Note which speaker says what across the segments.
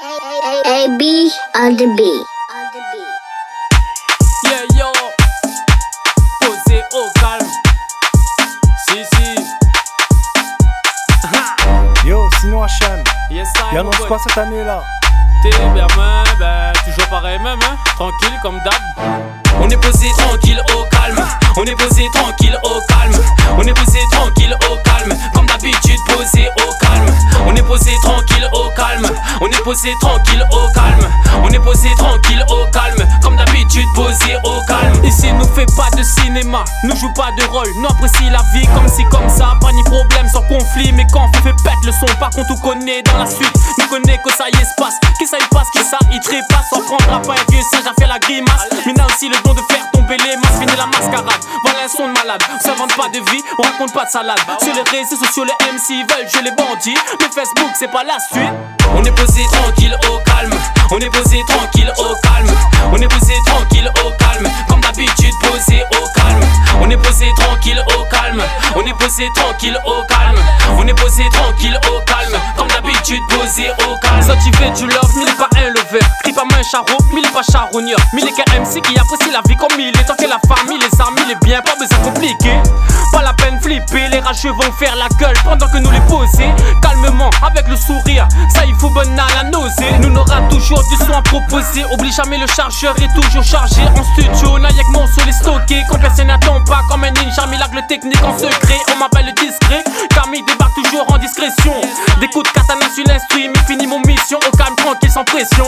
Speaker 1: AB on the beat.
Speaker 2: Yeah yo, posé au calme. Si.
Speaker 3: Yo, sinon HM,
Speaker 2: Yes I.
Speaker 3: il annonce quoi cette année là?
Speaker 2: T'es bien man, toujours pareil même hein. Tranquille comme d'hab. On est posé tranquille au calme. On est posé tranquille au calme. On est posé tranquille au calme. Comme d'habitude posé au calme. On est posé tranquille au calme. On est posé tranquille au calme. On est posé tranquille au calme. Comme d'habitude posé au calme. Ici nous fait pas de cinéma, nous joue pas de rôle. Nous apprécie la vie comme si comme ça. Pas ni problème sans conflit. Mais quand on fait pète le son, par contre on connaît dans la suite. Nous connaît que ça y est se passe. Qui ça y passe, qui ça y trépasse. Sans prendra pas un vieux singe à faire la grimace. Mais n'a aussi le don de faire tomber les masques. Fini la mascarade, voilà un son de malade. On s'invente pas de vie, on raconte pas de salade. Sur les réseaux sociaux, les MC veulent jouer les bandits. Mais Facebook c'est pas la suite. On est posé tranquille au calme. On est posé tranquille au calme. On est posé tranquille au calme. Comme d'habitude posé au calme. On est posé tranquille au calme. On est posé tranquille au calme. On est posé tranquille au calme. Comme d'habitude posé au calme. Ça tu fais du love, mais il est pas un lover. Crie pas main charreau, mais il est pas charogneur. Mais il est qu'un MC qui apprécie la vie comme il est. Tant que la famille, les amis, les biens, pas besoin de compliquer. Pas la peine flipper, les rageux vont faire la gueule pendant que nous les poser calmement, avec le sourire. Ça il faut bonne à la nausée. Nous n'aura toujours du son à proposer. Oublie jamais le chargeur est toujours chargé. En studio, n'a y'a que mon sol est stocké. Quand personne n'attend pas comme un ninja, miracle technique en secret. On m'appelle le discret, Camille débarque toujours en discrétion. Des coups de katana sur l'instru, mais fini mon mission. Au calme, tranquille, sans pression.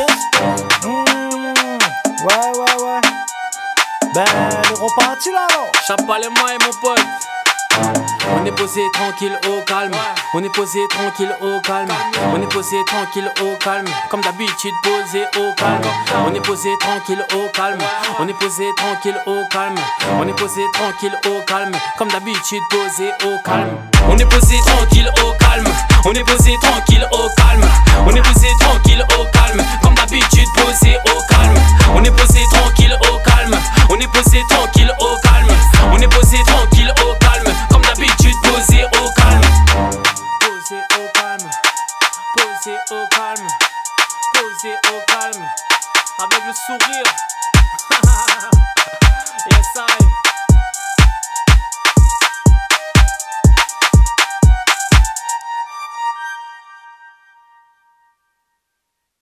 Speaker 3: Ouais. Ben, le reparti là non?
Speaker 2: Chape pas les mains mon pote. On est posé tranquille au calme. On est posé tranquille au calme. On est posé tranquille au calme. Comme d'habitude posé au calme. On est posé tranquille au calme. On est posé tranquille au calme. On est posé tranquille au calme. Comme d'habitude posé au calme. On est posé tranquille au calme. On est posé tranquille au calme. On est posé tranquille au calme. Comme d'habitude posé au calme. On est posé tranquille au calme. On est posé tranquille au calme. On est posé tranquille au calme. Comme d'habitude posé au calme. Posé au calme. Posé au calme. Posé au calme. Avec le sourire. Yes, I.